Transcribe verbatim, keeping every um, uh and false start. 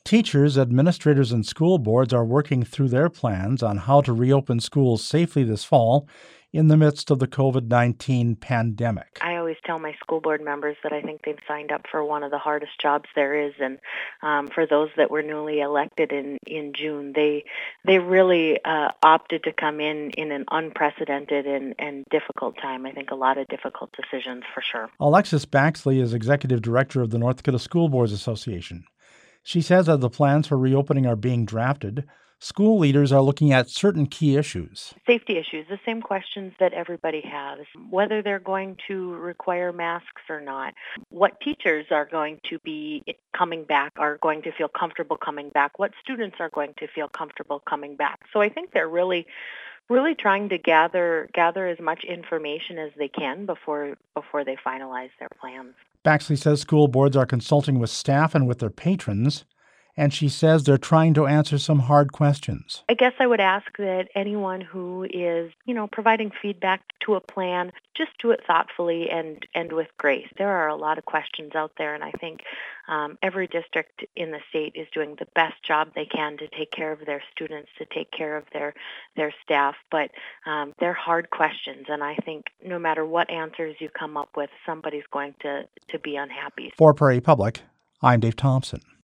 Teachers, administrators, and school boards are working through their plans on how to reopen schools safely this fall in the midst of the COVID nineteen pandemic. I always tell my school board members that I think they've signed up for one of the hardest jobs there is, and um, for those that were newly elected in, in June, they they really uh, opted to come in in an unprecedented and, and difficult time. I think a lot of difficult decisions for sure. Alexis Baxley is executive director of the North Dakota School Boards Association. She says as the plans for reopening are being drafted, school leaders are looking at certain key issues. Safety issues, the same questions that everybody has, whether they're going to require masks or not, what teachers are going to be coming back, are going to feel comfortable coming back, what students are going to feel comfortable coming back. So I think they're really really trying to gather gather as much information as they can before before they finalize their plans. Baxley says school boards are consulting with staff and with their patrons, and she says they're trying to answer some hard questions. I guess I would ask that anyone who is, you know, providing feedback to a plan, just do it thoughtfully and, and with grace. There are a lot of questions out there, and I think um, every district in the state is doing the best job they can to take care of their students, to take care of their, their staff, but um, they're hard questions, and I think no matter what answers you come up with, somebody's going to, to be unhappy. For Prairie Public, I'm Dave Thompson.